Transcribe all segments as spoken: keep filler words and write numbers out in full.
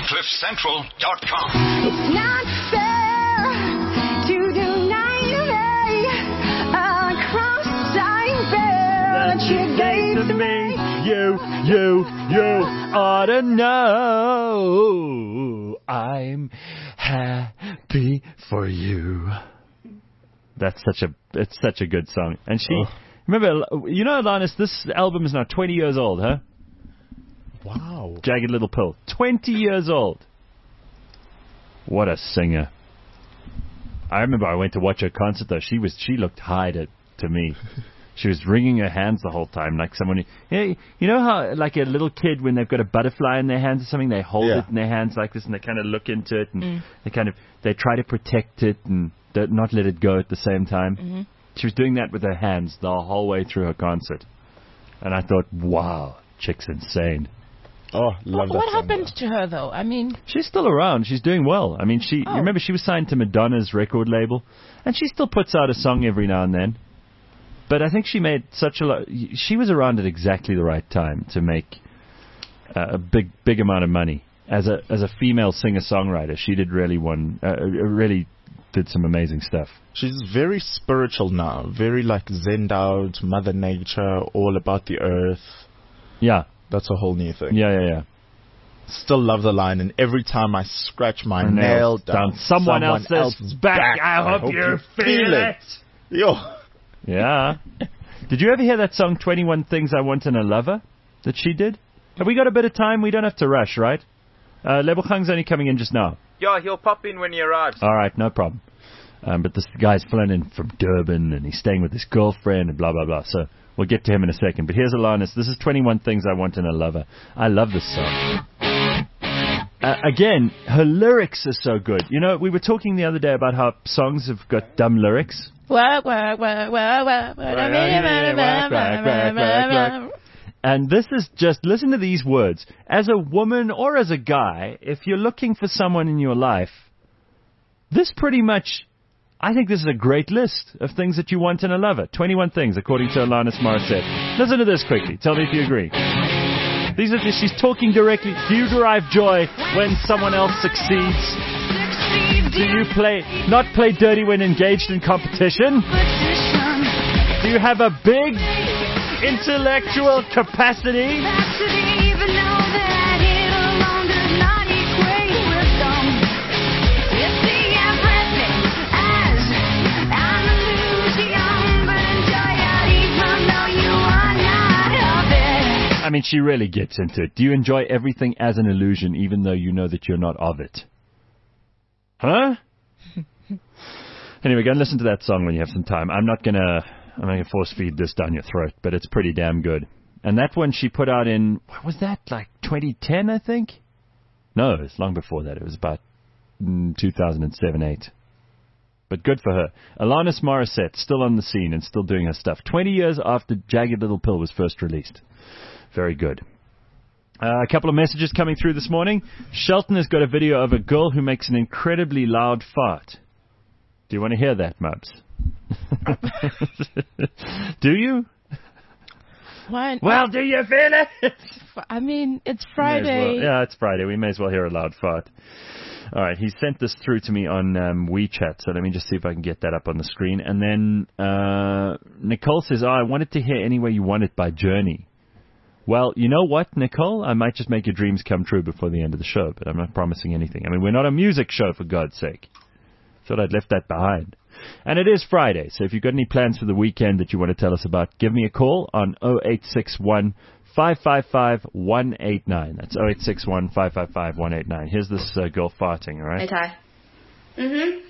cliff central dot com. It's not fair to deny me a cross-eyed bear that you gave to me. You, you, you ought to know I'm happy for you. That's such a it's such a good song. And she, oh. remember, you know, Alanis, this album is now twenty years old, huh? Wow. Jagged Little Pill. twenty years old. What a singer. I remember I went to watch her concert, though. She was she looked high to, to me. She was wringing her hands the whole time, like someone... You know how, like a little kid, when they've got a butterfly in their hands or something, they hold yeah. it in their hands like this, and they kind of look into it, and mm. they kind of... They try to protect it and not let it go at the same time. Mm-hmm. She was doing that with her hands the whole way through her concert. And I thought, wow, chick's insane. Oh, love what, that What song, happened though. to her, though? I mean... She's still around. She's doing well. I mean, she. Oh. You remember she was signed to Madonna's record label, and she still puts out a song every now and then. But I think she made such a lot... She was around at exactly the right time to make uh, a big, big amount of money. As a as a female singer-songwriter, she did really one... Uh, really did some amazing stuff. She's very spiritual now. Very, like, zened out, Mother Nature, all about the earth. Yeah. That's a whole new thing. Yeah, yeah, yeah. Still love the line, and every time I scratch my Her nail nails down, down someone, someone else's, else's back, back, I hope, I hope you, you feel, feel it. it. Yo. Yeah. Did you ever hear that song, twenty-one Things I Want in a Lover, that she did? Have we got a bit of time? We don't have to rush, right? Uh, Lebochang's only coming in just now. Yeah, he'll pop in when he arrives. All right, no problem. Um, but this guy's flown in from Durban, and he's staying with his girlfriend, and blah, blah, blah. So we'll get to him in a second. But here's Alanis. This is twenty-one Things I Want in a Lover. I love this song. Uh, again, her lyrics are so good. You know, we were talking the other day about how songs have got dumb lyrics. And this is just, listen to these words. As a woman or as a guy, if you're looking for someone in your life, this pretty much, I think this is a great list of things that you want in a lover. twenty-one things, according to Alanis Morissette. Listen to this quickly. Tell me if you agree. These are just, she's talking directly. Do you derive joy when someone else succeeds? Do you play, not play dirty when engaged in competition? Do you have a big intellectual capacity? I mean, she really gets into it. Do you enjoy everything as an illusion, even though you know that you're not of it? Huh? Anyway, go and listen to that song when you have some time. I'm not gonna, I'm not gonna force feed this down your throat, but it's pretty damn good. And that one she put out in, what was that, like twenty ten, I think? No, it was long before that. It was about mm, two thousand seven, eight. But good for her. Alanis Morissette, still on the scene and still doing her stuff. twenty years after Jagged Little Pill was first released. Very good. Uh, a couple of messages coming through this morning. Shelton has got a video of a girl who makes an incredibly loud fart. Do you want to hear that, Mubs? Do you? Why? Well, do you feel it? I mean, it's Friday. Well, yeah, it's Friday. We may as well hear a loud fart. All right, he sent this through to me on um, WeChat, so let me just see if I can get that up on the screen. And then uh, Nicole says, oh, I wanted to hear Any Way You Want It by Journey. Well, you know what, Nicole? I might just make your dreams come true before the end of the show, but I'm not promising anything. I mean, we're not a music show, for God's sake. Thought I'd left that behind. And it is Friday, so if you've got any plans for the weekend that you want to tell us about, give me a call on oh eight six one, five five five, one eight nine. That's oh eight six one, five five five, one eight nine. Here's this uh, girl farting, all right? Hey, Ty. Mm-hmm.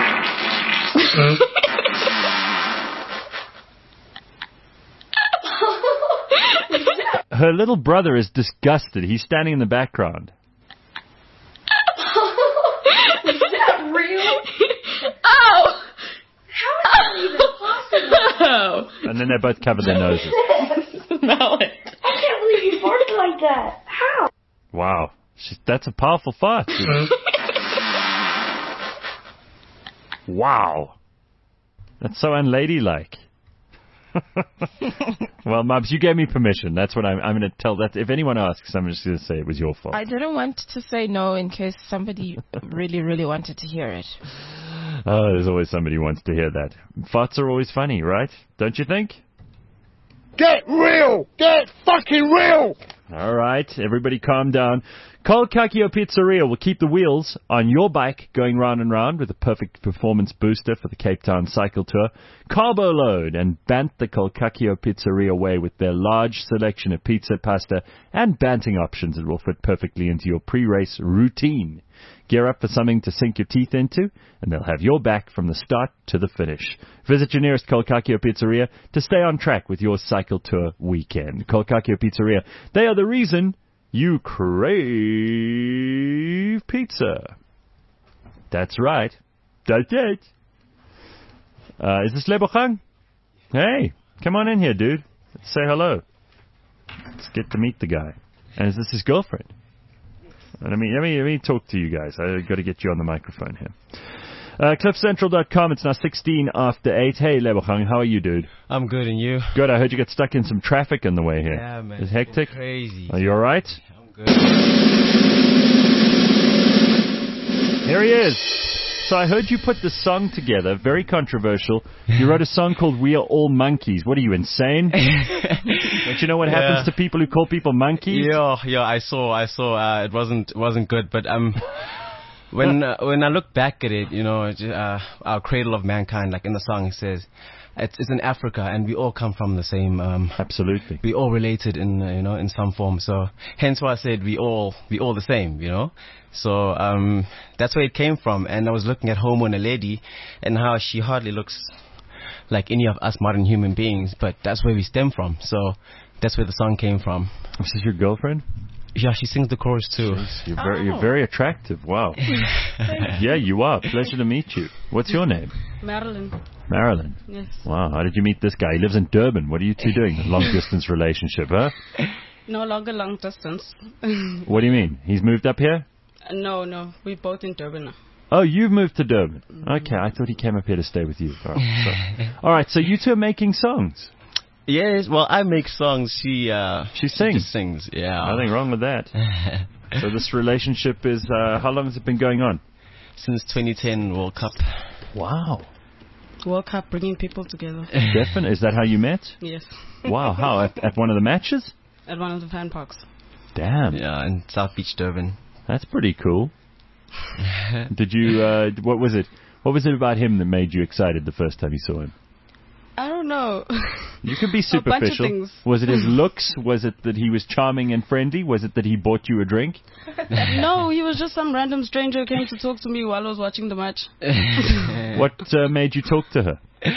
Her little brother is disgusted. He's standing in the background. Is that real? Oh! How is that even possible? And then they both cover their noses. Smell it. I can't believe you farted like that. How? Wow. She, that's a powerful fart. Wow. That's so unladylike. Well, Mubs, you gave me permission. That's what I'm, I'm going to tell. That if anyone asks, I'm just going to say it was your fault. I didn't want to say no in case somebody really, really wanted to hear it. Oh, there's always somebody who wants to hear that. Farts are always funny, right? Don't you think? Get real! Get fucking real! All right, everybody calm down. Kolkakio Pizzeria will keep the wheels on your bike going round and round with a perfect performance booster for the Cape Town Cycle Tour. Carbo load and bant the Kolkakio Pizzeria way with their large selection of pizza, pasta, and banting options that will fit perfectly into your pre-race routine. Gear up for something to sink your teeth into, and they'll have your back from the start to the finish. Visit your nearest Kolkakio Pizzeria to stay on track with your cycle tour weekend. Kolkakio Pizzeria, they are the reason you crave pizza. That's right. That's it. Uh, is this Lebogang? Hey, come on in here, dude. Let's say hello. Let's get to meet the guy. And is this his girlfriend? Let me, let me, let me talk to you guys. I've got to get you on the microphone here. Uh, cliff central dot com. It's now sixteen after eight. Hey, Lebogang, how are you, dude? I'm good, and you? Good. I heard you got stuck in some traffic on the way here. Yeah, man. It's hectic? Crazy. Are you all right? I'm good. Here he is. So I heard you put this song together, very controversial. You wrote a song called We Are All Monkeys. What are you, insane? Don't you know what Yeah. happens to people who call people monkeys? Yeah, yeah. I saw, I saw. Uh, it wasn't, it wasn't good. But um, when uh, when I look back at it, you know, uh, our cradle of mankind, like in the song, it says, it's, it's in Africa, and we all come from the same. Um, Absolutely. We all related in, uh, you know, in some form. So hence why I said we all, we all the same, you know. So um, that's where it came from. And I was looking at Homo Naledi and how she hardly looks like any of us modern human beings, but that's where we stem from. So that's where the song came from. This is your girlfriend? Yeah, she sings the chorus too. Jeez, you're, very, you're very attractive. Wow. Yeah, you are. Pleasure to meet you. What's your name? Marilyn. Marilyn. Yes. Wow. How did you meet this guy? He lives in Durban. What are you two doing? Long distance relationship, huh? No longer long distance. What do you mean? He's moved up here? No, no. We're both in Durban now. Oh, you've moved to Durban. Okay, I thought he came up here to stay with you. All right, so, all right, so you two are making songs. Yes, well, I make songs. She uh, She sings. She just sings, yeah. Nothing wrong with that. So this relationship is, uh, how long has it been going on? Since twenty ten World Cup. Wow. World Cup bringing people together. Definitely. Is that how you met? Yes. Wow, how? At, at one of the matches? At one of the fan parks. Damn. Yeah, in South Beach, Durban. That's pretty cool. Did you, uh, what was it? What was it about him that made you excited the first time you saw him? I don't know. You could be A bunch of superficial. things. Was it his looks? Was it that he was charming and friendly? Was it that he bought you a drink? No, he was just some random stranger who came to talk to me while I was watching the match. What uh, made you talk to her?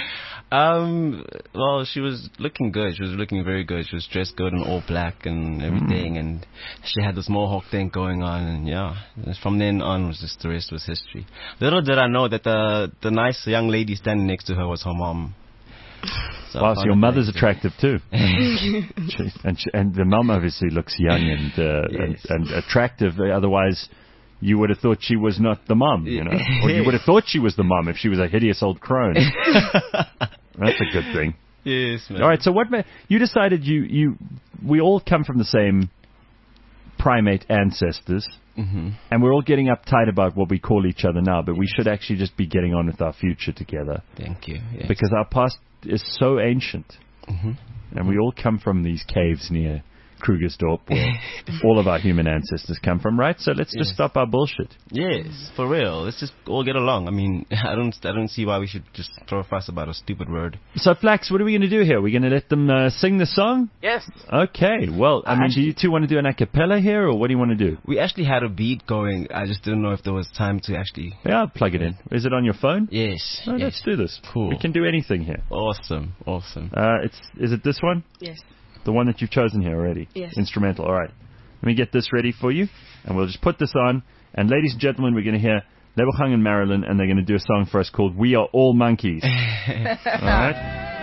Um, well, she was looking good. She was looking very good. She was dressed good in all black and everything, mm. and she had this mohawk thing going on, and yeah, from then on was just the rest was history. Little did I know that the the nice young lady standing next to her was her mom. So wow, so your mother's attractive too. Jeez. and she, and the mum obviously looks young and, uh, yes. and and attractive. Otherwise, you would have thought she was not the mum, you know, or you would have thought she was the mum if she was a hideous old crone. That's a good thing. Yes, man. All right, so what ma- you decided you you we all come from the same primate ancestors. Mm-hmm. And we're all getting uptight about what we call each other now, but we should actually just be getting on with our future together. Thank you. Yes. Because our past is so ancient. Mm-hmm. And we all come from these caves near Krugersdorp, where all of our human ancestors come from, right? So let's Yes. just stop our bullshit. Yes, for real. Let's just all get along. I mean, I don't, I don't see why we should just throw a fuss about a stupid word. So, Flax, what are we going to do here? Are we going to let them uh, sing the song? Yes. Okay. Well, I mean, do you two want to do an a cappella here, or what do you want to do? We actually had a beat going. I just didn't know if there was time to actually. Yeah, I'll plug it in. Is it on your phone? Yes. Oh, yes. Let's do this. Cool. We can do anything here. Awesome. Awesome. Uh, it's is it this one? Yes. The one that you've chosen here already? Yes. Instrumental. All right. Let me get this ready for you, and we'll just put this on. And ladies and gentlemen, we're going to hear Lebogang and Marilyn, and they're going to do a song for us called We Are All Monkeys. All right?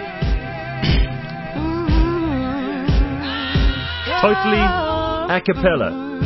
Totally a cappella.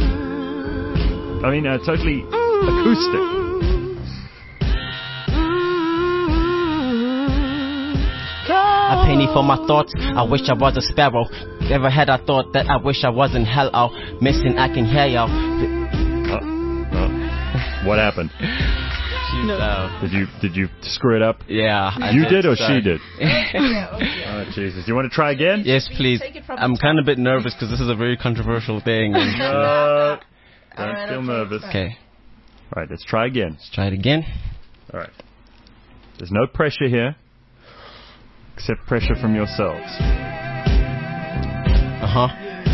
I mean, uh, totally acoustic. A penny for my thoughts. I wish I was a sparrow. Never had I thought that I wish I was in hell. Out missing, I can hear y'all. Oh, oh. What happened? She's, uh, Did you did you screw it up? Yeah. I You did or sorry. she did? Oh, Jesus. Do you want to try again? Yes, please. Take it from I'm the kind of a bit nervous because this is a very controversial thing. And, Uh, don't Alright, feel okay, nervous. okay, All right, let's try again. let's try it again. All right. There's no pressure here, except pressure from yourselves. Uh huh.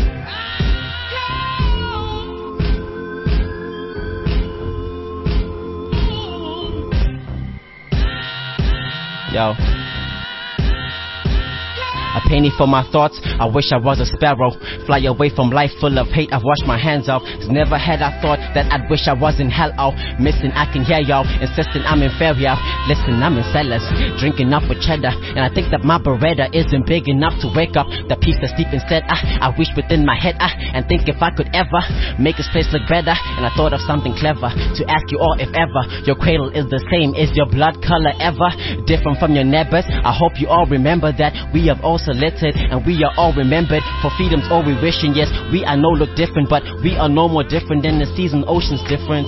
Yo. A penny for my thoughts, I wish I was a sparrow. Fly away from life full of hate, I've washed my hands off. Cause never had I thought that I'd wish I was in hell. Oh, missing, I can hear y'all insisting I'm inferior. Listen, I'm in cellars, drinking up with cheddar. And I think that my Beretta isn't big enough to wake up the peace that's deep instead. I, I wish within my head, I, and think if I could ever make this place look better. And I thought of something clever to ask you all if ever your cradle is the same, is your blood color ever different from your neighbors? I hope you all remember that we have all selected and we are all remembered for freedom's all we wishing. Yes, we are no look different, but we are no more different than the seas and oceans difference.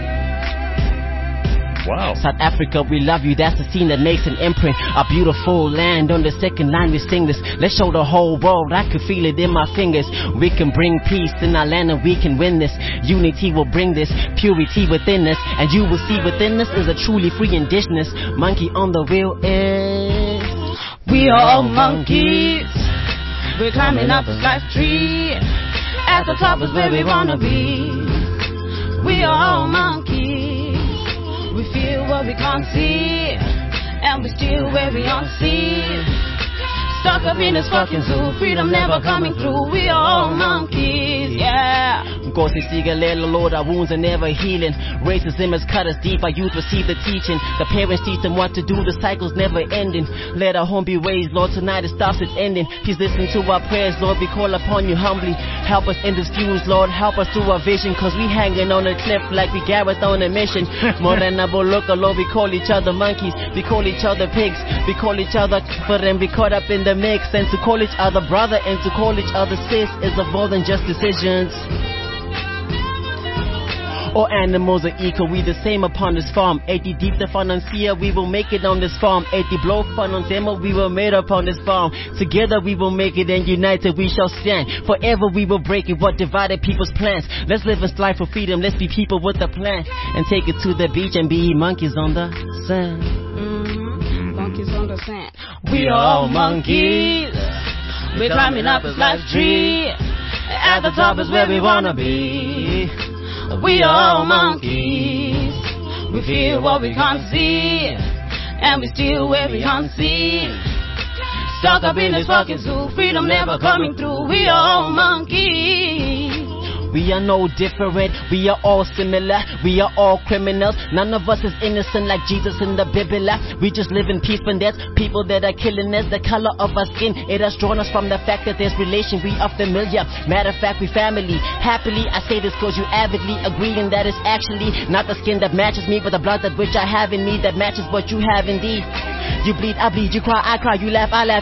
Wow. South Africa, we love you. That's the scene that makes an imprint. A beautiful land. On the second line we sing this. Let's show the whole world. I can feel it in my fingers. We can bring peace in our land and we can win this. Unity will bring this purity within us, and you will see within us is a truly free indigenous. Monkey on the wheel is We are all monkeys. We're climbing up this life tree. At the top is where we wanna be. We are all monkeys. We feel what we can't see, and we still where we aren't seen. Stuck up in this fucking zoo, freedom never coming through. We are all monkeys, yeah. Nkosi sikelela Lord, our wounds are never healing. Racism has cut us deep, our youth receive the teaching. The parents teach them what to do, the cycle's never ending. Let our home be raised, Lord, tonight it stops, it's ending. Please listen to our prayers, Lord, we call upon you humbly. Help us in this fuse, Lord, help us through our vision. Cause we hanging on a cliff like we Gareth on a mission. More than a boloka, Lord, we call each other monkeys. We call each other pigs, we call each other but then we caught up in the mix. And to call each other brother and to call each other sis is of more than just decisions. All animals are equal, we the same upon this farm. eighty deep the financier, we will make it on this farm. eighty blow fun on demo, we will made upon this farm. Together we will make it and united we shall stand. Forever we will break it, what divided people's plans. Let's live and strive for freedom, let's be people with a plan. And take it to the beach and be monkeys on the sand. Mm-hmm. Monkeys on the sand. We are all monkeys. We're climbing up this life tree. At the top is where we wanna be. We are all monkeys. We feel what we can't see, and we still where we aren't seen. Stuck up in this fucking zoo, freedom never coming through. We are all monkeys. We are no different, we are all similar, we are all criminals. None of us is innocent like Jesus in the Bible. We just live in peace when there's people that are killing us. The color of our skin, it has drawn us from the fact that there's relation, we are familiar. Matter of fact, we family. Happily, I say this cause you avidly agreeing that it's actually not the skin that matches me, but the blood that which I have in me that matches what you have indeed. You bleed, I bleed, you cry, I cry, you laugh, I laugh.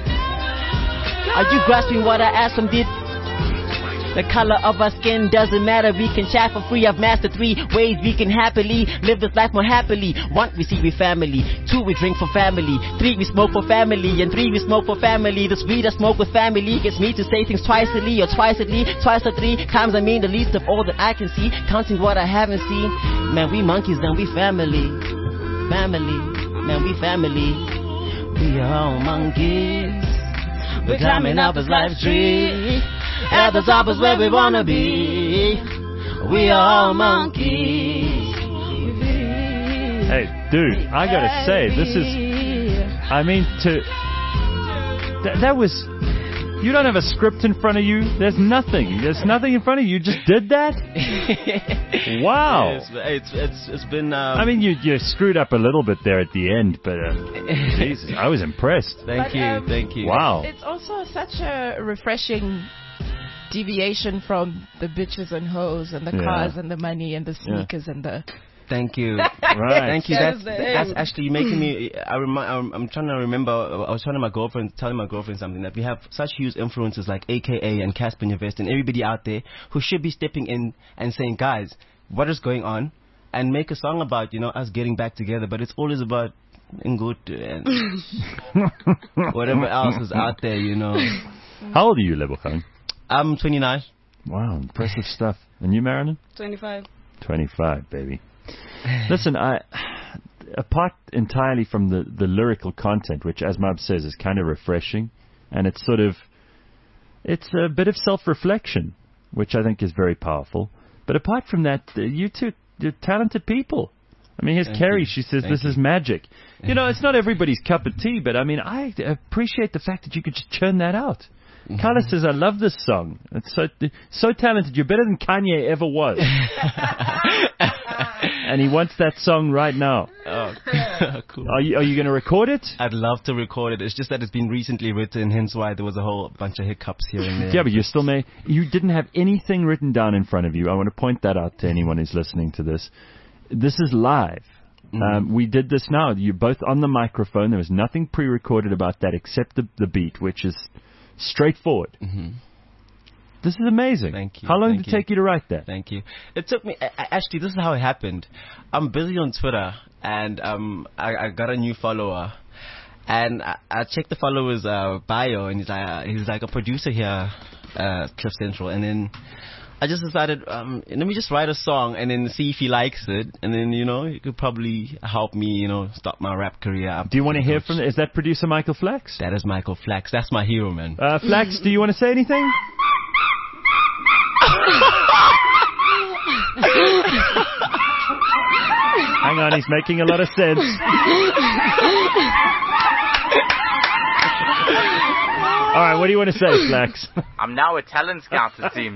Are you grasping what I asked from did? The color of our skin doesn't matter. We can chat for free. I've mastered three ways we can happily live this life more happily. One, we see we family. Two, we drink for family. Three, we smoke for family. And three, we smoke for family. This weed I smoke with family gets me to say things twice a or twice a twice or three times. I mean the least of all that I can see, counting what I haven't seen. Man, we monkeys and we family. Family. Man, we family. We are all monkeys. We're climbing up this life tree. At the top is where we wanna be. We are all monkeys. Hey, dude, I gotta say, this is, I mean, to, th- that was, you don't have a script in front of you. There's nothing. There's nothing in front of you. You just did that? Wow. It's, it's, it's, it's been, um, I mean, you, you screwed up a little bit there at the end, but, uh, Jesus, I was impressed. Thank But, you, um, thank you. Wow. It's also such a refreshing deviation from the bitches and hoes and the Yeah. cars and the money and the sneakers and the Thank you. Right. Thank you. That That's, is the that's aim. actually making me. I remi- I'm, I'm trying to remember. I was telling my girlfriend, telling my girlfriend something that we have such huge influences like A K A and Casper Nyovest and everybody out there who should be stepping in and saying, guys, what is going on, and make a song about you know us getting back together. But it's always about Ingut and whatever else is out there, you know. How old are you, Lebogang? I'm twenty-nine. Wow, impressive stuff. And you, Marilyn? twenty-five. twenty-five, baby. Listen, I, apart entirely from the, the lyrical content, which, as Mab says, is kind of refreshing, and it's sort of, it's a bit of self-reflection, which I think is very powerful. But apart from that, uh, you two, you're talented people. I mean, here's Thank Carrie. you. She says Thank this you. is magic. You know, it's not everybody's cup of tea, but I mean, I appreciate the fact that you could just churn that out. Mm-hmm. Carla says, I love this song. It's so so talented. You're better than Kanye ever was. And he wants that song right now. Oh, cool. Are you, are you going to record it? I'd love to record it. It's just that it's been recently written, hence why there was a whole bunch of hiccups here and there. Yeah, but you still may. You didn't have anything written down in front of you. I want to point that out to anyone who's listening to this. This is live. Mm-hmm. Um, we did this now. You're both on the microphone. There was nothing pre-recorded about that except the, the beat, which is straightforward. Mm-hmm. This is amazing. Thank you. How long Thank did it you. take you to write that? Thank you. It took me. I, I- actually, this is how it happened. I'm busy on Twitter, and um, I, I got a new follower, and I, I checked the follower's uh, bio, and he's like, uh, he's like a producer here, uh, Cliff Central, and then I just decided, um, let me just write a song, and then see if he likes it, and then you know, he could probably help me, you know, start my rap career up. Do you want to hear from? Is that producer Michael Flax? That is Michael Flax. That's my hero, man. Uh, Flax, do you want to say anything? Hang on, he's making a lot of sense. All right, what do you want to say, Flax? I'm now a talent scout, it seems.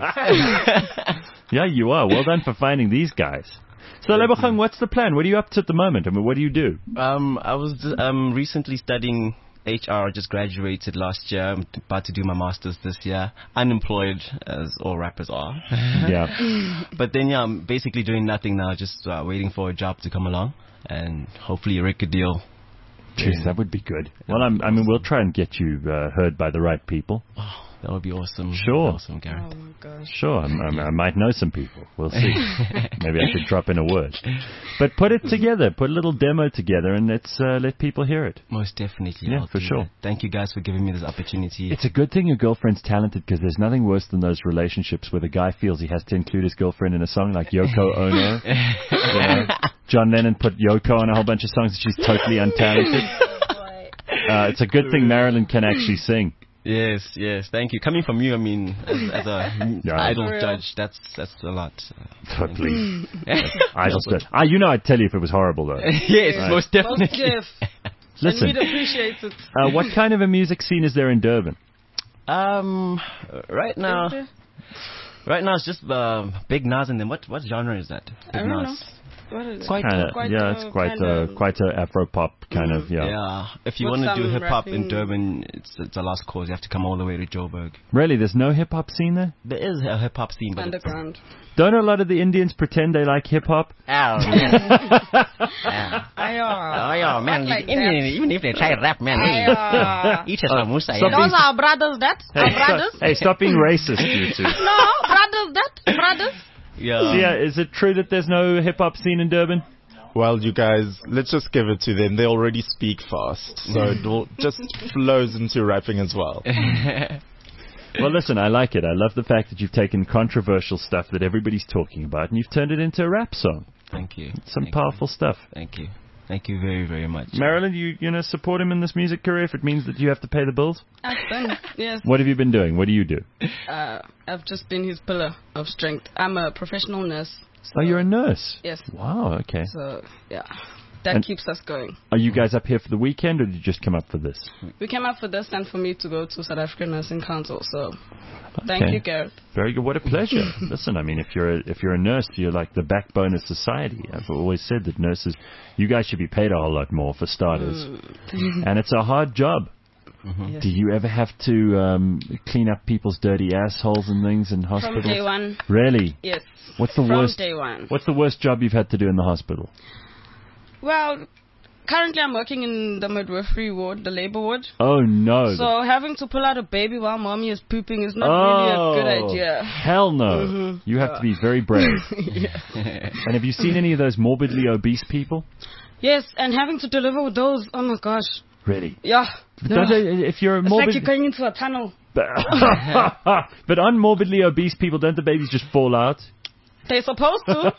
Yeah, you are. Well done for finding these guys. So, Lebogang, what's the plan? What are you up to at the moment? I mean, what do you do? Um, I was um recently studying H R. Just graduated last year. I'm about to do my masters this year. Unemployed, as all rappers are. Yeah. But then, yeah, I'm basically doing nothing now. Just uh, waiting for a job to come along, and hopefully a record deal. Jeez, that would be good. Well, I'm, I mean, we'll try and get you uh, heard by the right people. Oh, that would be awesome. Sure. Awesome, Gareth. Oh my gosh. Sure, I'm, I'm, I might know some people. We'll see. Maybe I could drop in a word. But put it together. Put a little demo together, and let's uh, let people hear it. Most definitely. Yeah, I'll for do sure. that. Thank you guys for giving me this opportunity. It's a good thing your girlfriend's talented, because there's nothing worse than those relationships where the guy feels he has to include his girlfriend in a song, like Yoko Ono. You know, John Lennon put Yoko on a whole bunch of songs, and she's totally untalented. Uh, it's a good thing Marilyn can actually sing. Yes, yes. Thank you. Coming from you, I mean, as, as a Yeah. idol For real. judge, that's that's a lot. Oh, please. I just, ah, you know, I'd tell you if it was horrible, though. Yes, Right. most definitely. Most Jeff. Listen, And we'd appreciate it. uh, what kind of a music scene is there in Durban? Um, right now, Is there? right now it's just uh, Big Nas, and then what what genre is that? Big I don't Nas. know. What is it? Quite Kinda, quite yeah, a- it's quite kind a of- quite a Afro pop kind of, yeah. Yeah. If you With want to do some hip hop in rapping. Durban, it's it's a lost cause. You have to come all the way to Joburg. Really, there's no hip hop scene there? There is a hip hop scene, but it's, Underground. Don't a lot of the Indians pretend they like hip hop? oh man, yeah. I are. Oh yeah, man. Like even, that. even if they try rap, man, I are. eat a samosa. stop yeah. being- Those are brothers, that? Hey, Our stop, brothers? hey, stop being racist, you two. No, brothers, that? Brothers? Yeah. Yeah, is it true that there's no hip hop scene in Durban? Well, you guys, let's just give it to them. They already speak fast, so it will just flows into rapping as well. Well, listen, I like it. I love the fact that you've taken controversial stuff that everybody's talking about and you've turned it into a rap song. Thank you. Some Thank powerful stuff. You. Thank you. Thank you very, very much. Marilyn, you you know support him in this music career if it means that you have to pay the bills? I've done, yes. What have you been doing? What do you do? Uh, I've just been his pillar of strength. I'm a professional nurse. So, Oh, you're a nurse. Yes. Wow. Okay. So, yeah. That And- keeps us going. Are you guys up here for the weekend, or did you just come up for this? We came up for this and for me to go to South African Nursing Council. So, thank Okay. you, Gareth. Very good. What a pleasure. Listen, I mean, if you're a, if you're a nurse, you're like the backbone of society. I've always said that nurses, you guys should be paid a whole lot more for starters, Mm. and it's a hard job. Mm-hmm. Yes. Do you ever have to um, clean up people's dirty assholes and things in From hospitals? day one. Really? Yes. What's the From worst? day one. What's the worst job you've had to do in the hospital? Well, currently I'm working in the midwifery ward, the labor ward. Oh no! So having to pull out a baby while mommy is pooping is not oh, really a good idea. Hell no! Mhm. You have to be very brave. Yeah. And have you seen any of those morbidly obese people? Yes, and having to deliver with those, oh my gosh. Really? Yeah. Don't they- if you're a It's morbid, like you're going into a tunnel. but, but on morbidly obese people, don't the babies just fall out? They're supposed to.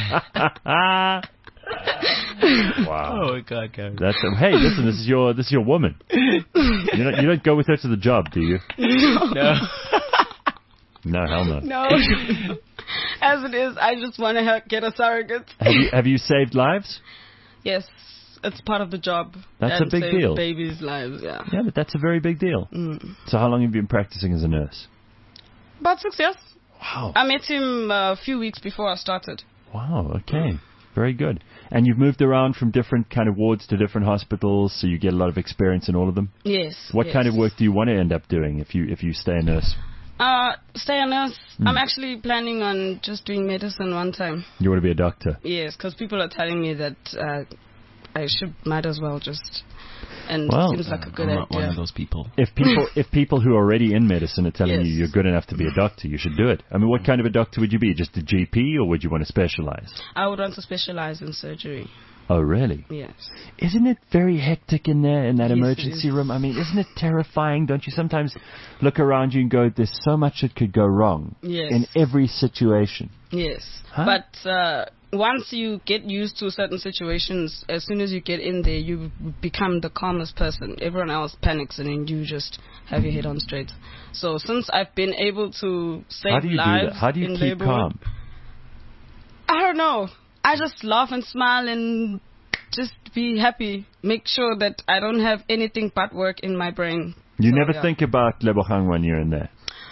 Wow. Oh God, Gary. That's a, hey, listen, this is your this is your woman. You don't you don't go with her to the job, do you? No. No, hell no. No. As it is, I just want to ha- get a surrogate. Have you have you saved lives? Yes, it's part of the job. That's a and big save deal. Babies' lives, yeah. Yeah, but that's a very big deal. Mm. So how long have you been practicing as a nurse? About six years. Wow. I met him uh, a few weeks before I started. Wow, okay. Very good. And you've moved around from different kind of wards to different hospitals, so you get a lot of experience in all of them? Yes. What yes. kind of work do you want to end up doing if you if you stay a nurse? Uh, stay a nurse. Mm. I'm actually planning on just doing medicine one time. You want to be a doctor? Yes, because people are telling me that uh, I should, might as well just, and Well, it seems like a good I'm not idea. one of those people. If people if people who are already in medicine are telling Yes. you you're good enough to be a doctor, you should do it. I mean, what kind of a doctor would you be? Just a G P, or would you want to specialize? I would want to specialize in surgery. Oh, really? Yes. Isn't it very hectic in there, in that Yes, it emergency is. room? I mean, isn't it terrifying? Don't you sometimes look around you and go, there's so much that could go wrong Yes. in every situation? Yes. Huh? But uh, once you get used to certain situations, as soon as you get in there, you become the calmest person. Everyone else panics, and then you just have your head on straight. So since I've been able to save How do you do lives that? How do you in keep labor, calm? I don't know. I just laugh and smile and just be happy. Make sure that I don't have anything but work in my brain. You So, never yeah. think about Lebogang when you're in there.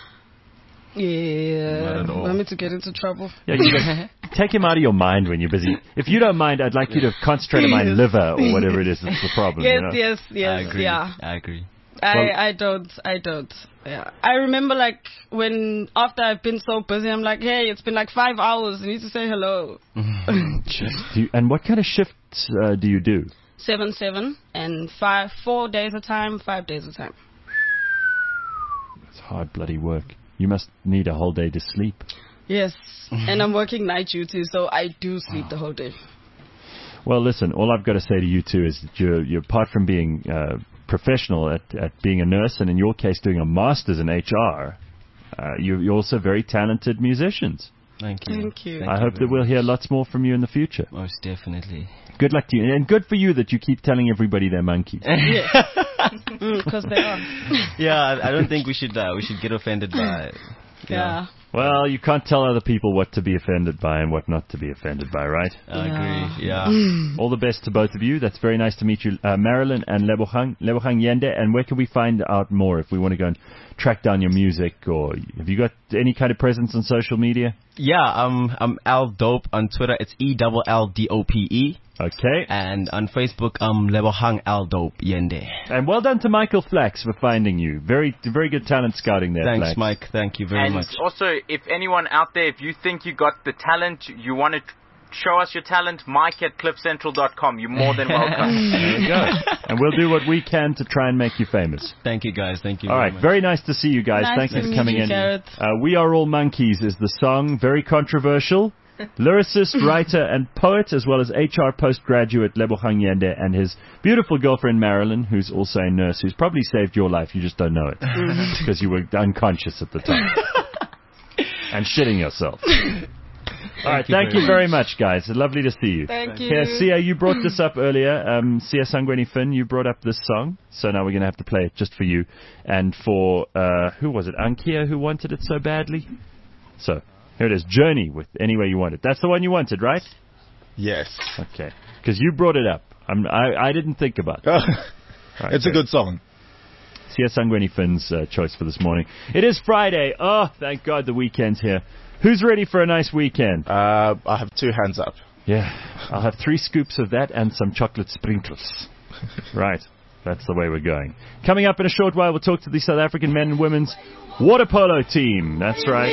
Yeah. Not at all. Want me to get into trouble? Yeah, you go- take him out of your mind when you're busy. If you don't mind, I'd like you to concentrate on my liver or whatever it is that's the problem. Yes, you know? yes, yes. I agree. Yeah. I agree. I, Well- I don't, I don't. Yeah. I remember like when, after I've been so busy, I'm like, hey, it's been like five hours. You need to say hello. Do you, and what kind of shifts uh, do you do? Seven, seven, and five, four days a time, five days a time. It's hard bloody work. You must need a whole day to sleep. Yes. And I'm working night duty, so I do sleep the whole day. Well, listen, all I've got to say to you two is that you're, you're apart from being uh, professional at, at being a nurse, and in your case doing a master's in H R, uh, you, you're also very talented musicians. Thank you. Thank you. I hope that we'll hear lots more from you in the future. Most definitely. Good luck to you, and good for you that you keep telling everybody they're monkeys. Because they are. Yeah, I, I don't think we should uh, we should get offended by it. Yeah. Well, you can't tell other people what to be offended by and what not to be offended by, right? I agree. Yeah. All the best to both of you. That's very nice to meet you, uh, Marilyn and Lebogang, Lebogang Yende. And where can we find out more if we want to go and track down your music? Or have you got any kind of presence on social media? Yeah, um, I'm Al Dope on Twitter. It's E L L D O P E. Okay. And on Facebook, um, Lebogang Al Dope Yende. And well done to Michael Flax for finding you. Very, very good talent scouting there, Thanks, Flax. Mike. Thank you very and much. also, if anyone out there, if you think you got the talent, you want to show us your talent, Mike at cliff central dot com. You're more than welcome. There you go. And we'll do what we can to try and make you famous. Thank you, guys. Thank you All very right. much. Very nice to see you guys. Nice Thanks to for meet coming you, in. Gareth. Uh, We Are All Monkeys is the song. Very controversial. Lyricist, writer, and poet, as well as H R postgraduate Lebogang Yende and his beautiful girlfriend Marilyn, who's also a nurse, who's probably saved your life. You just don't know it because you were unconscious at the time and shitting yourself. All right, thank you very much, guys. Lovely to see you. Thank you. Here, Sia, you brought this up earlier. Um, Sia Sangweni Finn, you brought up this song, so now we're going to have to play it just for you and for uh, who was it? Ankia, who wanted it so badly. So here it is, Journey with Any Way You Want It. That's the one you wanted, right? Yes. Okay, because you brought it up. I'm, I I didn't think about it. Right, It's a good song. Sia Sangweni Finn's uh, choice for this morning. It is Friday. Oh, thank God the weekend's here. Who's ready for a nice weekend? Uh, I have two hands up. Yeah, I'll have three scoops of that and some chocolate sprinkles. Right. That's the way we're going. Coming up in a short while, we'll talk to the South African men and women's water polo team. That's right.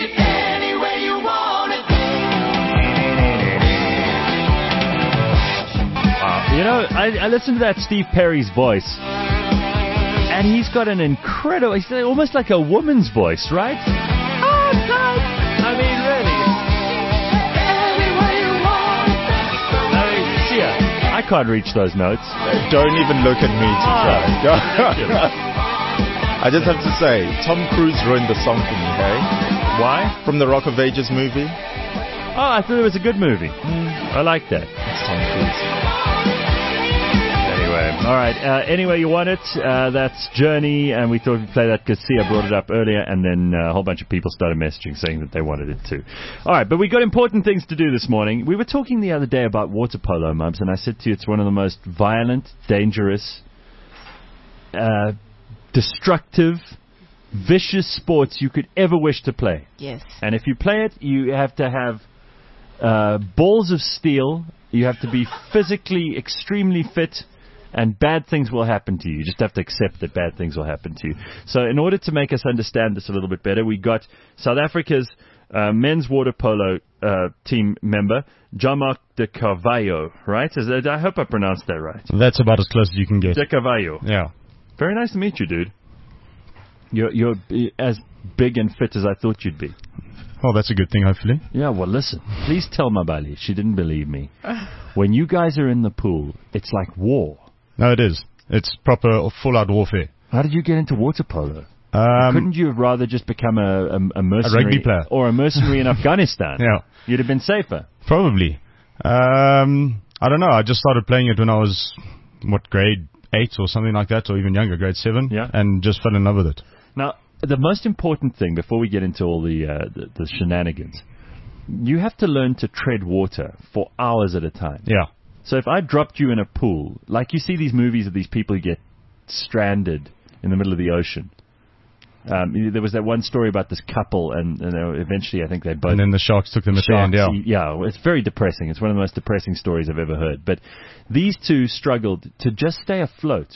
Uh, you know, I, I listened to that Steve Perry's voice, and he's got an incredible, he's almost like a woman's voice, right? Oh, God. I mean, really. I mean, Sia, I can't reach those notes. Don't even look at me to try. I just have to say, Tom Cruise ruined the song for me, hey? Why? From the Rock of Ages movie. Oh, I thought it was a good movie. I like that. It's Tom Cruise. Anyway, all right. Uh, anyway, you want it? Uh, that's Journey, and we thought we'd play that because Sia brought it up earlier, and then uh, a whole bunch of people started messaging saying that they wanted it too. All right, but we got important things to do this morning. We were talking the other day about water polo, Mubs, and I said to you it's one of the most violent, dangerous, uh, destructive, vicious sports you could ever wish to play. Yes. And if you play it, you have to have uh, balls of steel. You have to be physically extremely fit, and bad things will happen to you. You just have to accept that bad things will happen to you. So in order to make us understand this a little bit better, we got South Africa's uh, men's water polo uh, team member, Jean-Marc de Carvalho, right? Is that, I hope I pronounced that right. That's about as close as you can get. De Carvalho. Yeah. Very nice to meet you, dude. You're, you're as big and fit as I thought you'd be. Well, that's a good thing, hopefully. Yeah, well, listen. Please tell Mabali. She didn't believe me. When you guys are in the pool, it's like war. No, it is. It's proper full-out warfare. How did you get into water polo? Um, Couldn't you have rather just become a, a, a mercenary... A rugby player. Or a mercenary in Afghanistan? Yeah. You'd have been safer. Probably. Um, I don't know. I just started playing it when I was, what, grade eight or something like that, or even younger, grade seven. Yeah. And just fell in love with it. Now, the most important thing, before we get into all the, uh, the, the shenanigans, you have to learn to tread water for hours at a time. Yeah. So if I dropped you in a pool, like you see these movies of these people who get stranded in the middle of the ocean. Um, there was that one story about this couple, and, and they were, eventually I think they both... And then the sharks took them at the end, yeah. Yeah, it's very depressing. It's one of the most depressing stories I've ever heard. But these two struggled to just stay afloat.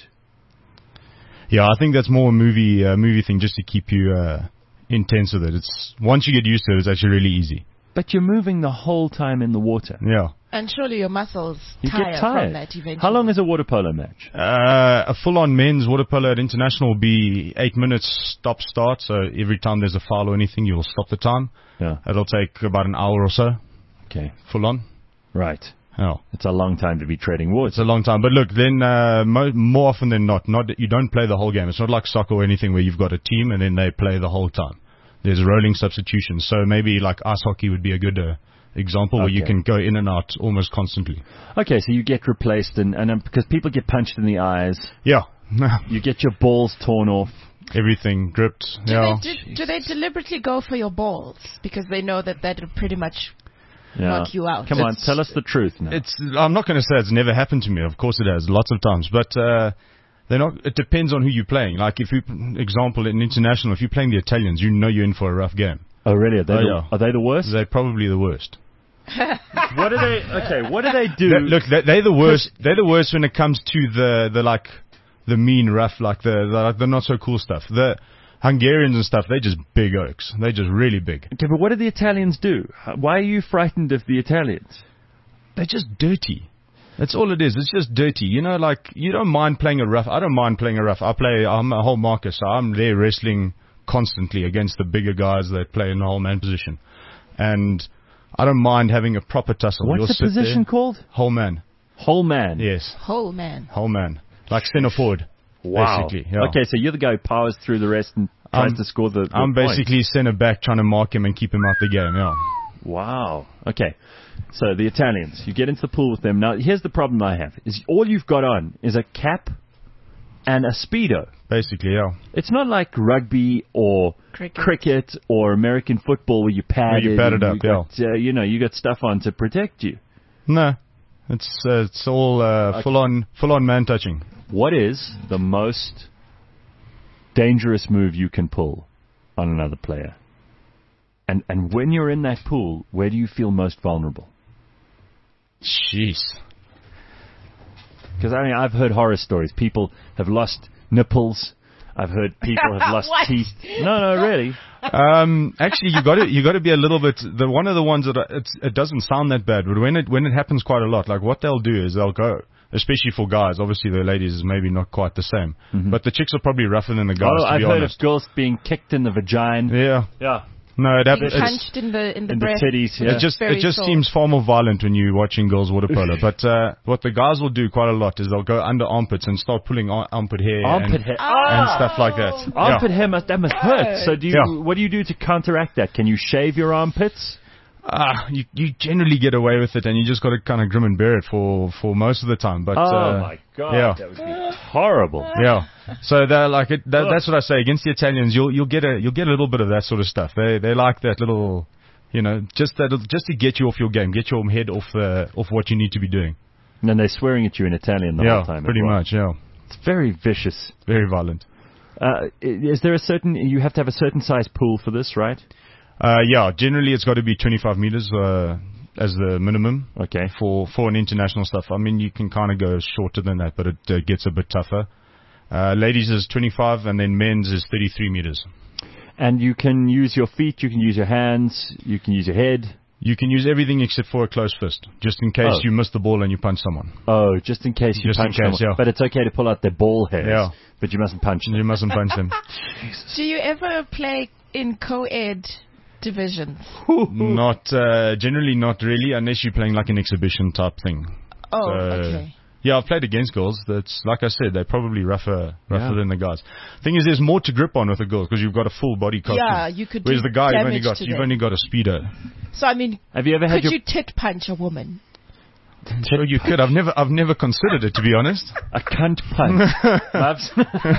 Yeah, I think that's more a movie, uh, movie thing, just to keep you uh, intense with it. It's once you get used to it, it's actually really easy. But you're moving the whole time in the water. Yeah. And surely your muscles You tire get tired. from that eventually. How long is a water polo match? Uh, a full-on men's water polo at International will be eight minutes stop-start. So every time there's a foul or anything, you'll stop the time. Yeah. It'll take about an hour or so. Okay. Full-on. Right. Yeah. It's a long time to be treading water. It's a long time. But look, then uh, mo- more often than not, not you don't play the whole game. It's not like soccer or anything where you've got a team and then they play the whole time. There's rolling substitutions. So maybe like ice hockey would be a good... Uh, example where Okay. you can go in and out almost constantly. Okay, so you get replaced, and, and um, because people get punched in the eyes. Yeah. You get your balls torn off. Everything gripped. Do, yeah. they, do, do they deliberately go for your balls? Because they know that that'll pretty much Yeah. knock you out. Come on, It's- tell us the truth now. It's. I'm not going to say it's never happened to me. Of course it has, lots of times. But uh, they're not. It depends on who you're playing. Like if you, example, in international, if you're playing the Italians, you know you're in for a rough game. Oh, really? Are they, Oh, the, yeah. are they the worst? They're probably the worst. What do they? Okay, what do they do? Look, look, they- they're the worst. They're the worst when it comes to the the like the mean rough, like the the, like the not so cool stuff. The Hungarians and stuff, they're just big oaks. They're just really big. Okay, but what do the Italians do? Why are you frightened of the Italians? They're just dirty. That's all it is. It's just dirty. You know, like, you don't mind playing a rough. I don't mind playing a rough. I play, I'm a whole marker, so I'm there wrestling constantly against the bigger guys that play in the whole man position. And I don't mind having a proper tussle. What's You'll the sit position there, called? Whole man. Whole man. Yes. Whole man. Whole man. Like center forward. Wow. Basically. Yeah. Okay, so you're the guy who powers through the rest and tries I'm- to score the, the I'm point. basically center back trying to mark him and keep him out the game, yeah. Wow. Okay. So the Italians, you get into the pool with them. Now, here's the problem I have: is all you've got on is a cap and a Speedo. Basically, yeah. It's not like rugby or Cricket. cricket or American football where you pad Where you it pad and it up, you got, uh, you know, you got stuff on to protect you. No. It's uh, it's all uh, Okay. full on full on man touching. What is the most dangerous move you can pull on another player? And and when you're in that pool, where do you feel most vulnerable? Jeez. Because I mean, I've heard horror stories. People have lost nipples. I've heard people have lost What? teeth. No, no, really. Um, actually, you got to you got to be a little bit. The one of the ones that I- it's, it doesn't sound that bad, but when it when it happens quite a lot, like what they'll do is they'll go, especially for guys. Obviously, the ladies is maybe not quite the same, but the chicks are probably rougher than the guys. Oh, to I've be heard honest. of girls being kicked in the vagina. Yeah, Yeah. no, it Being happens. punched in the in the In the breast. titties, which yeah. It is just very it just sore. seems far more violent when you're watching girls water polo. But uh, what the guys will do quite a lot is they'll go under armpits and start pulling ar- armpit hair Armpit and, hair. and stuff like that. Armpit yeah. hair must that must hurt. So do you? Yeah. What do you do to counteract that? Can you shave your armpits? Ah, you you generally get away with it, and you just got to kind of grim and bear it for, for most of the time. But Oh uh, my god, yeah. that would be horrible. Yeah. So they're like it, that, that's what I say against the Italians. You'll you'll get a you'll get a little bit of that sort of stuff. They they like that little, you know, just that just to get you off your game, get your head off the off what you need to be doing. And then they're swearing at you in Italian the yeah, whole time. as pretty well. much. Yeah, It's very vicious. very violent. Uh, i- is there a certain? You have to have a certain size pool for this, right? Uh, yeah, generally it's got to be twenty-five meters uh, as the minimum. Okay. For for an international stuff, I mean you can kind of go shorter than that, but it uh, gets a bit tougher. Uh, ladies is twenty-five, and then men's is thirty-three meters. And you can use your feet, you can use your hands, you can use your head. You can use everything except for a closed fist, just in case Oh. you miss the ball and you punch someone. Oh, just in case you Just in punch case, someone. yeah. But it's okay to pull out their ball hairs. Yeah. But you mustn't punch them. You mustn't punch them. Do you ever play in co-ed divisions? Not uh, generally, not really, unless you're playing like an exhibition type thing. Oh, So, okay. Yeah, I've played against girls. That's like I said, they're probably rougher, rougher Yeah. than the guys. Thing is, there's more to grip on with the girls because you've got a full body costume. Yeah, you could Whereas do the guy, you've only damage got to you've them. only got a speedo. So I mean, Have you ever had could your you tit punch a woman? Sure, you could. I've never, I've never considered it, to be honest. a cunt punch? Loves-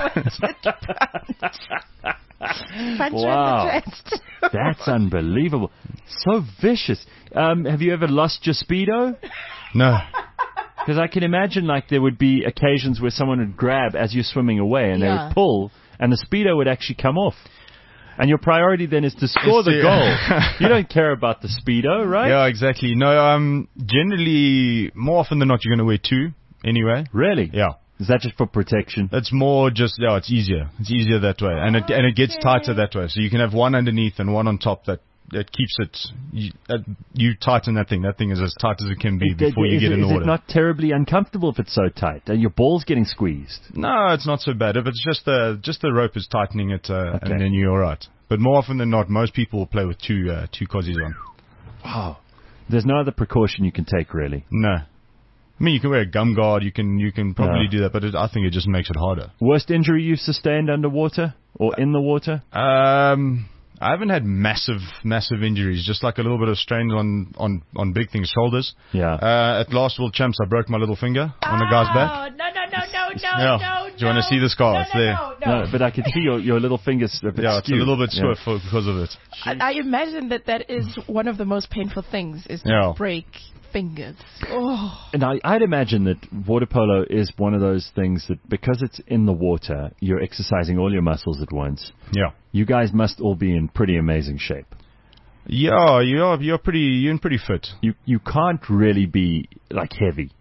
Punch Wow. her in the chest. That's unbelievable. So vicious. Um, have you ever lost your speedo? No. Because I can imagine like there would be occasions where someone would grab as you're swimming away and they Yeah. would pull and the speedo would actually come off. And your priority then is to score It's the the- goal. You don't care about the speedo, right? Yeah, exactly. No, um, generally, more often than not, you're going to wear two anyway. Really? Yeah. Is that just for protection? It's more just, yeah, it's easier. It's easier that way. And it, and it gets tighter that way. So you can have one underneath and one on top that, that keeps it, you, uh, you tighten that thing. That thing is as tight as it can be Is- before you is, get it- in the is water. it not terribly uncomfortable if it's so tight? Are your balls getting squeezed? No, it's not so bad. If it's just the, just the rope is tightening it, uh, Okay. and then you're alright. But more often than not, most people will play with two, uh, two cozies on. Wow. There's no other precaution you can take, really. No. I mean, you can wear a gum guard, you can, you can probably Yeah. do that, but it, I think it just makes it harder. Worst injury you've sustained underwater or in the water? Um, I haven't had massive, massive injuries. Just like a little bit of strain on, on, on big things, shoulders. Yeah. Uh, at last World Champs, I broke my little finger on a guy's back. Oh, no, no, no, no, no, Yeah. no, Do you want to see the scar? no, It's no, there. no, no. No, but I can see your, your little fingers a bit Yeah, it's a skewed. little bit Yeah. swift for, because of it. I, I imagine that that is one of the most painful things, is to Yeah. break fingers. Oh. And I, I'd imagine that water polo is one of those things that because it's in the water, you're exercising all your muscles at once. Yeah. You guys must all be in pretty amazing shape. Yeah, you're, you're pretty, you're in pretty fit. You you can't really be like heavy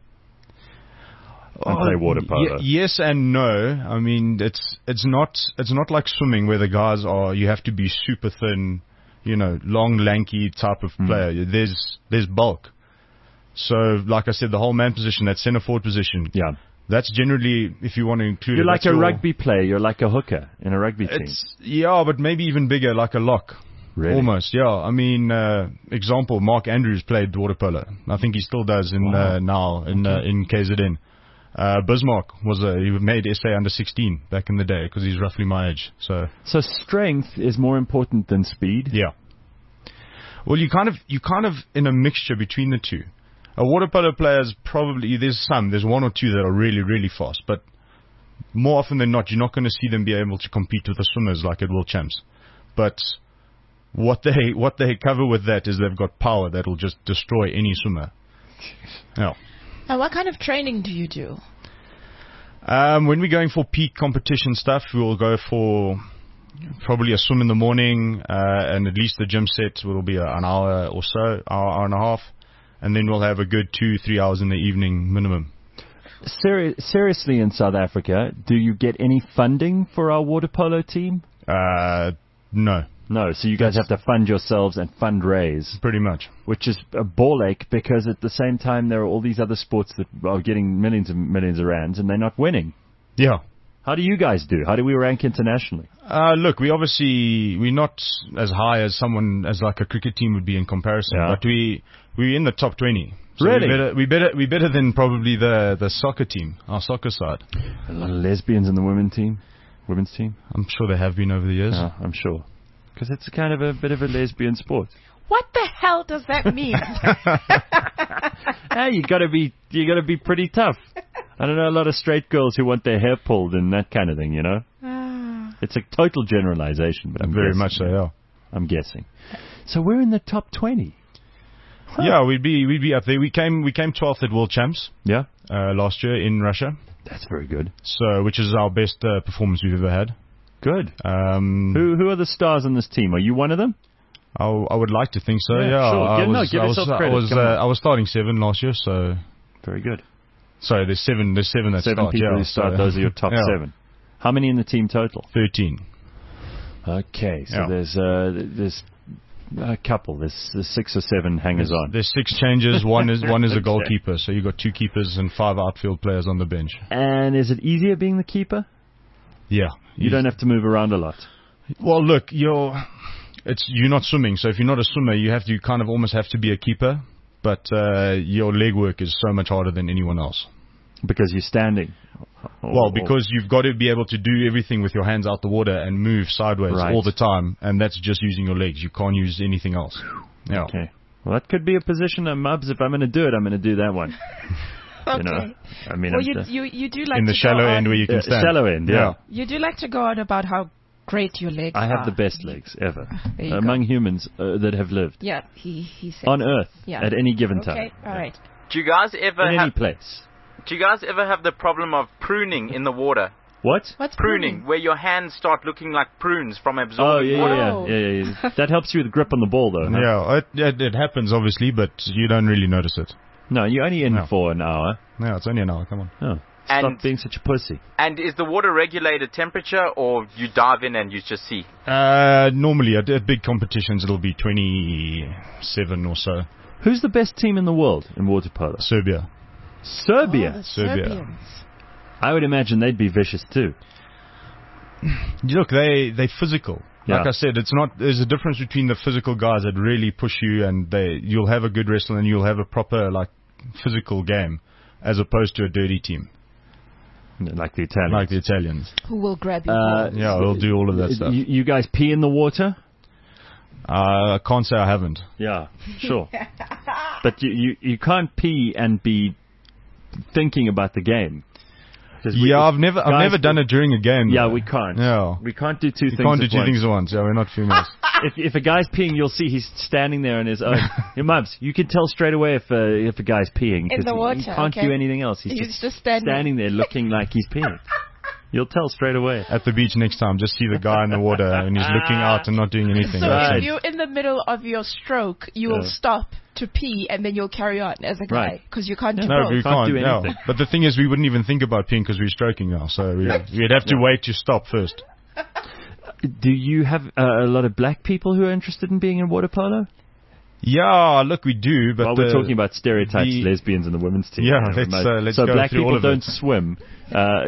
and play water polo. Y- yes and no. I mean, it's it's not it's not like swimming where the guys are. You have to be super thin, you know, long, lanky type of player. There's there's bulk. So, like I said, the whole man position, that centre forward position. Yeah. That's generally, if you want to include You're it, like that's a your- rugby player. You're like a hooker in a rugby team. It's yeah, but maybe even bigger, like a lock. Really? Almost, yeah. I mean, uh, example, Mark Andrews played water polo. I think he still does in Wow. uh, now in uh, in K Z N. Uh, Bismarck was a, he made S A under sixteen back in the day because he's roughly my age. So So strength is more important than speed. yeah. Well, you kind of you kind of in a mixture between the two. A water polo player is probably there's some there's one or two that are really really fast, but more often than not, you're not going to see them be able to compete with the swimmers like at World Champs. But what they what they cover with that is they've got power that'll just destroy any swimmer. Yeah. And what kind of training do you do? Um, when we're going for peak competition stuff, we'll go for probably a swim in the morning, uh, and at least the gym set will be a, an hour or so, hour, hour and a half, and then we'll have a good two, three hours in the evening minimum. Seri- seriously, in South Africa, do you get any funding for our water polo team? Uh, no. No, so you guys That's- have to fund yourselves and fundraise. Pretty much. Which is a ball ache because at the same time there are all these other sports that are getting millions and millions of rands and they're not winning. Yeah. How do you guys do? How do we rank internationally? Uh, look, we obviously, we're not as high as someone, as like a cricket team would be in comparison, Yeah. but we, we're in the top twenty. So Really? We're better, we better, we better than probably the, the soccer team, our soccer side. A lot of lesbians in the women team, women's team. I'm sure there have been over the years. Yeah, I'm sure. Because it's kind of a bit of a lesbian sport. What the hell does that mean? Hey, you gotta be, you gotta be pretty tough. I don't know a lot of straight girls who want their hair pulled and that kind of thing, you know? Ah. It's a total generalization, but I'm Very guessing. much so, yeah. I'm guessing. So we're in the top twenty. Huh. Yeah, we'd be, we'd be up there. We came, we came twelfth at World Champs, Yeah? uh, last year in Russia. That's very good. So, which is our best uh, performance we've ever had. Good. Um, Who who are the stars on this team? Are you one of them? I, I would like to think so. Yeah, Yeah, sure. I Give- no, was, give I was, yourself I credit. was, Come uh, on. I was starting seven last year, so Very good. sorry, there's seven. There's seven that Seven start. people yeah, who start. so- Those are your top yeah. seven. How many in the team total? Thirteen. Okay, so Yeah. there's uh, there's a couple. There's, there's six or seven hangers on. There's six changes. One is one is a Okay. goalkeeper. So you got two keepers and five outfield players on the bench. And is it easier being the keeper? Yeah. You don't have to move around a lot. Well, look, you're it's you're not swimming. So if you're not a swimmer, you have to you kind of almost have to be a keeper. But uh, your leg work is so much harder than anyone else. Because you're standing. Or- Well, or- because you've got to be able to do everything with your hands out the water and move sideways Right. all the time, and that's just using your legs. You can't use anything else. Yeah. Okay. Well, that could be a position of Mubs. If I'm going to do it, I'm going to do that one. Okay. You know, I mean, well, I'm you, just- you you do like In the to shallow go end on, where you can Yeah, stand. shallow end, yeah. You do like to go on about how great your legs I have are. the best legs ever There you among go. humans uh, that have lived Yeah, he he said. on Earth Yeah. at any given time. Okay, all right. Do you guys ever In any have? place. Do you guys ever have the problem of pruning in the water? What? What's Pruning, where your hands start looking like prunes from Oh, absorbing yeah, water. yeah, Oh. yeah, yeah, yeah. That helps you with grip on the ball, though. huh? Yeah, it, it, it happens obviously, but you don't really notice it. No, you're only in No. for an hour. No, it's only an hour. Come on. Oh. Stop And- being such a pussy. And is the water regulated temperature, or you dive in and you just see? Uh, normally at, at big competitions it'll be twenty-seven or so. Who's the best team in the world in water polo? Serbia. Serbia. Oh, the Serbia. Serbians. I would imagine they'd be vicious too. Look, they they physical. Like Yeah. I said, it's not. There's a difference between the physical guys that really push you, and they you'll have a good wrestle and you'll have a proper like physical game, as opposed to a dirty team Like the Italians. like the Italians. Who will grab you? Uh, Yeah, they'll do all of that stuff. You, you guys pee in the water? Uh, I can't say I haven't. Yeah, sure. But you, you, you can't pee and be thinking about the game. 'Cause we- Yeah, I've never I've guys- never done it during a game. Yeah, though. we can't. Yeah. We can't do two You things can't do at two once. things at once. Yeah, we're not females. if, if a guy's peeing, you'll see he's standing there on his own. Your Mubs, you can tell straight away if uh, if a guy's peeing. In 'cause the he- water, He can't okay. do anything else. He's, He's just, just standing. there looking like he's peeing. You'll tell straight away. At the beach next time, just see the guy in the water and he's looking out and not doing anything. So That's if it. you're in the middle of your stroke, you will Yeah. stop to pee and then you'll carry on as a guy Right. because you can't do No, both. we Can't can't. do yeah. anything. But the thing is, we wouldn't even think about peeing because we're stroking now. So we, we'd have to Yeah. wait to stop first. Do you have uh, a lot of black people who are interested in being in water polo? Yeah, look, we do. But Well, we're the- talking about stereotypes, the- lesbians in the women's team. Yeah, You know, let's, most- uh, let's so go black through all people of don't it. swim. Uh,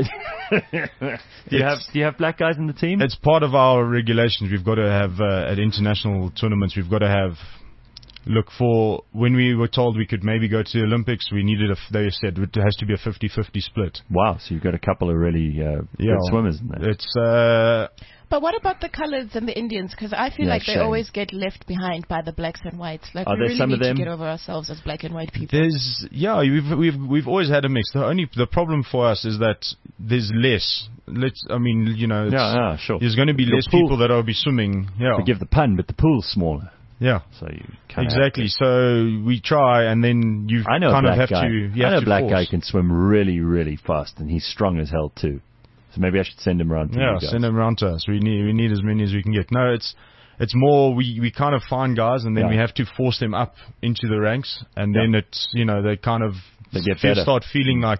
do you have do you have black guys in the team? It's part of our regulations. We've got to have uh, at international tournaments. We've got to have. Look, for when we were told we could maybe go to the Olympics, we needed a. They said it has to be a fifty-fifty split. Wow, so you've got a couple of really uh, Yeah, good swimmers in there. It's uh, But what about the colors and the Indians? Because I feel Yeah, like they shame. always get left behind by the blacks and whites. Like Are we there really some need of them? to get over ourselves as black and white people. There's yeah, we've we've we've always had a mix. The only the problem for us is that there's less. Let's I mean you know it's, yeah, yeah, sure. there's going to be Your less pool- people that will be swimming. Yeah, Forgive the pun, but the pool's smaller, yeah, so you kind exactly. So we try, and then you I know kind a of black have guy. to. You I have know a to black force. guy can swim really, really fast, and he's strong as hell too. So maybe I should send him around to Yeah, you guys. send them around to us. We need we need as many as we can get. No, it's it's more we, we kind of find guys and then Yeah. we have to force them up into the ranks, and then Yeah. it's you know they kind of They get feel- better. start feeling like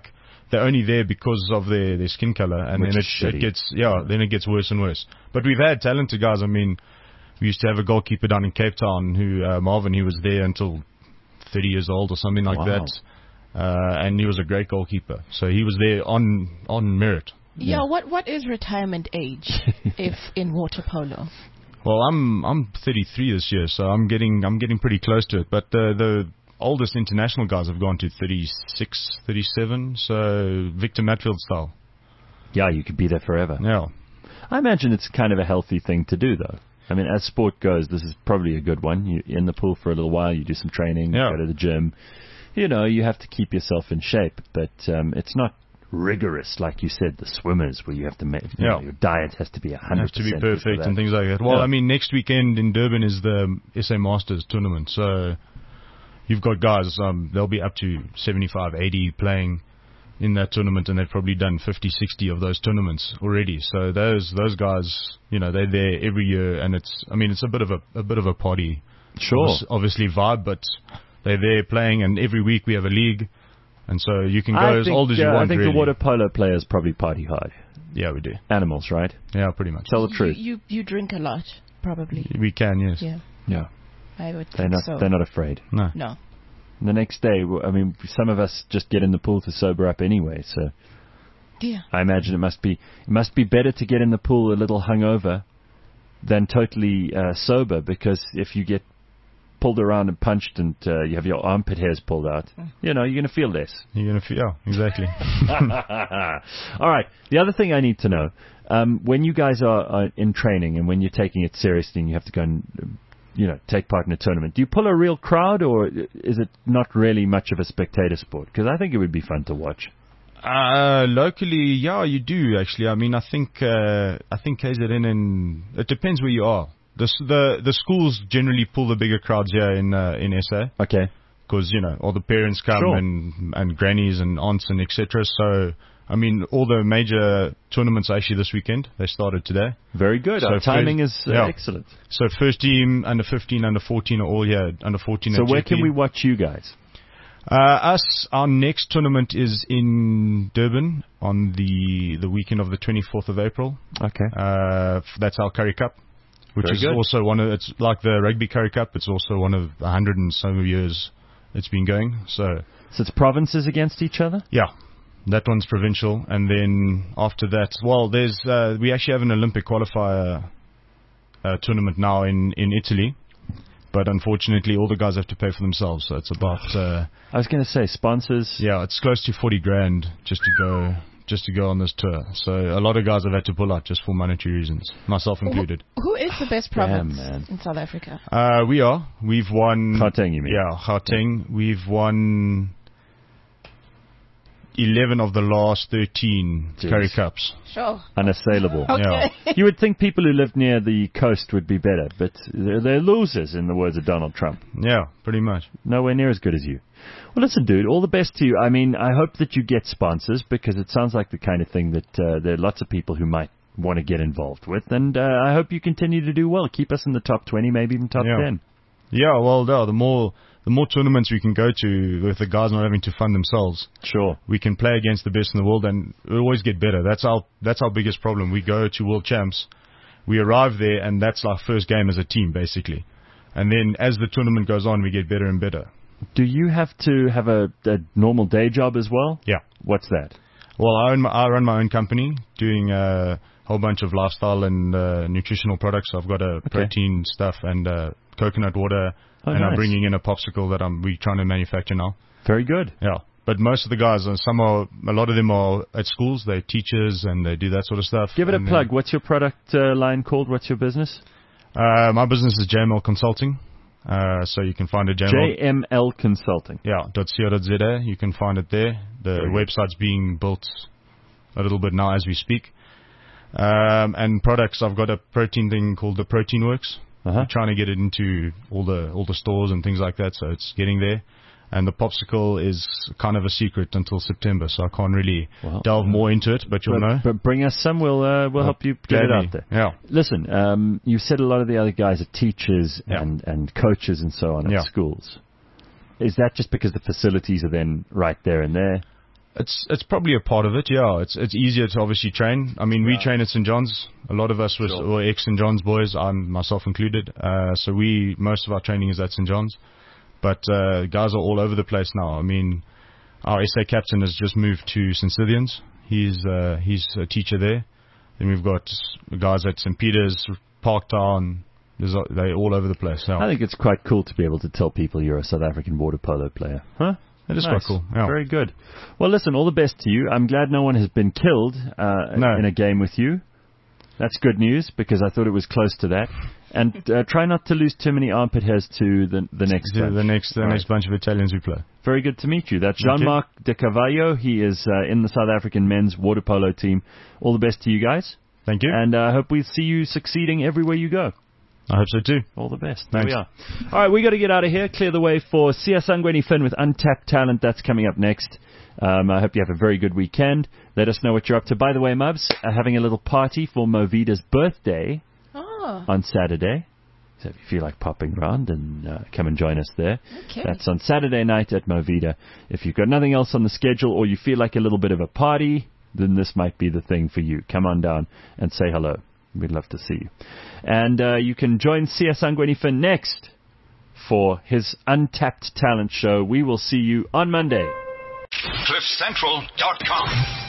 they're only there because of their, their skin color, and Which then is it, shitty. it gets yeah, then it gets worse and worse. But we've had talented guys. I mean, we used to have a goalkeeper down in Cape Town who uh, Marvin. He was there until thirty years old or something like Wow. that, uh, and he was a great goalkeeper. So he was there on on merit. Yeah, what what is retirement age if in water polo? Well, I'm I'm thirty-three this year, so I'm getting I'm getting pretty close to it. But the the oldest international guys have gone to thirty-six, thirty-seven, so Victor Matfield style. Yeah, you could be there forever. Yeah. I imagine it's kind of a healthy thing to do, though. I mean, as sport goes, this is probably a good one. You're in the pool for a little while, you do some training, Yeah. you go to the gym. You know, you have to keep yourself in shape, but um, it's not rigorous, like you said, the swimmers, where you have to make, you Yeah. know, your diet has to be one You hundred have percent. to be perfect that. and things like that. Well, Yeah. I mean, next weekend in Durban is the S A Masters tournament, so you've got guys, um, they'll be up to seventy-five, eighty playing in that tournament, and they've probably done fifty, sixty of those tournaments already. So those those guys, you know, they're there every year, and it's, I mean, it's a bit of a a bit of a party, Sure. Obvi- obviously vibe, but they're there playing, and every week we have a league, and so you can go I as think, old as you uh, want. I think really. the water polo players probably party hard. Yeah, we do. Animals, right? Yeah, pretty much. Tell the truth. You, you you drink a lot, probably. We can, yes. Yeah, Yeah. I would They're think not. so. They're not afraid. No. No. And the next day, w- I mean, some of us just get in the pool to sober up anyway. So Yeah. I imagine it must be it must be better to get in the pool a little hungover than totally uh, sober, because if you get pulled around and punched and uh, you have your armpit hairs pulled out, you know, you're going to feel less. You're gonna feel, yeah, exactly. All right. The other thing I need to know, um, when you guys are, are in training and when you're taking it seriously and you have to go and, um, you know, take part in a tournament, do you pull a real crowd, or is it not really much of a spectator sport? Because I think it would be fun to watch. Uh, locally, yeah, you do actually. I mean, I think uh, I think K Z N, and it depends where you are. The s- the the schools generally pull the bigger crowds here in uh, in S A. Okay. Because you know all the parents come Sure. and and grannies and aunts and et cetera. So I mean, all the major tournaments are actually this weekend. They started today. Very good. So Our timing first- is uh, yeah. excellent. So first team, under fifteen, under fourteen are all here. Under fourteen. So at where G P. can we watch you guys? Uh, us, our next tournament is in Durban on the the weekend of the twenty-fourth of April. Okay. Uh, f- that's our Curry Cup, which Very is good. also one of, it's like the Rugby Curry Cup. It's also one of a hundred and some years it's been going. So So it's provinces against each other? yeah, that one's provincial, and then after that, well, there's uh, we actually have an Olympic qualifier uh, tournament now in in Italy. But unfortunately, all the guys have to pay for themselves. So it's about uh, I was going to say sponsors. yeah, it's close to forty grand just to go just to go on this tour. So a lot of guys have had to pull out just for monetary reasons, myself included. Who is the best Damn, province man. in South Africa? Uh, we are. We've won. Gauteng, you mean? Yeah, Gauteng. We've won eleven of the last thirteen Jeez. Curry Cups. Sure. Unassailable. Okay. You would think people who live near the coast would be better, but they're, they're losers, in the words of Donald Trump. Yeah, pretty much. Nowhere near as good as you. Well, listen, dude, all the best to you. I mean, I hope that you get sponsors, because it sounds like the kind of thing that uh, there are lots of people who might want to get involved with, and uh, I hope you continue to do well. Keep us in the top twenty, maybe even top Yeah. ten. Yeah, well, no, the more the more tournaments we can go to with the guys not having to fund themselves, Sure. we can play against the best in the world, and we always get better. That's our that's our biggest problem. We go to World Champs, we arrive there, and that's our first game as a team, basically. And then as the tournament goes on, we get better and better. Do you have to have a, a normal day job as well? Yeah. What's that? Well, I, own my, I run my own company doing a whole bunch of lifestyle and uh, nutritional products. I've got a protein stuff and uh, coconut water, Oh, and I'm nice. bringing in a popsicle that I'm we trying to manufacture now. Very good. Yeah. But most of the guys, uh, some are, a lot of them are at schools. They're teachers and they do that sort of stuff. Give it a And plug. then- What's your product uh, line called? What's your business? Uh, my business is J M L Consulting. Uh, so you can find it J M L. J M L Consulting. Yeah, .co.za. You can find it there. The Very good. website's being built a little bit now as we speak. Um, and products, I've got a protein thing called the Protein Works. Uh-huh. I'm trying to get it into all the all the stores and things like that, so it's getting there. And the popsicle is kind of a secret until September, so I can't really Well, delve more into it, but you'll but, know. But bring us some. We'll uh, we'll Uh, help you get it gladly. out there. Yeah. Listen, um, you said a lot of the other guys are teachers Yeah. and, and coaches and so on at Yeah. schools. Is that just because the facilities are then right there and there? It's it's probably a part of it, yeah. It's it's easier to obviously train. I mean, we Yeah. train at Saint John's. A lot of us was, Sure. were ex-Saint John's boys, I'm myself included. Uh, so we most of our training is at Saint John's. But uh, guys are all over the place now. I mean, our S A captain has just moved to Saint Stithians. He's uh, he's a teacher there. Then we've got guys at Saint Peter's, Parktown. There's, a- they're all over the place. Yeah. I think it's quite cool to be able to tell people you're a South African water polo player. Huh? It is Nice. quite cool. Yeah. Very good. Well, listen, all the best to you. I'm glad no one has been killed uh, No. in a game with you. That's good news because I thought it was close to that. And uh, try not to lose too many armpit hairs to the the next the, bunch. the next the All next right. bunch of Italians we play. Very good to meet you. That's Thank you. Jean-Marc de Carvalho. He is uh, in the South African men's water polo team. All the best to you guys. Thank you. And I uh, hope we see you succeeding everywhere you go. I hope so too. All the best. There Thanks. we are. All right, we got to get out of here. Clear the way for Sia Sangweni Finn with Untapped Talent. That's coming up next. Um, I hope you have a very good weekend. Let us know what you're up to. By the way, Mubs, uh, having a little party for Movida's birthday Oh, on Saturday. So if you feel like popping around, then uh, come and join us there. okay. That's on Saturday night at Movida. If you've got nothing else on the schedule or you feel like a little bit of a party, then this might be the thing for you. Come on down and say hello. We'd love to see you. And uh, you can join Sia Sangweni for next for his Untapped Talent show. We will see you on Monday. cliff central dot com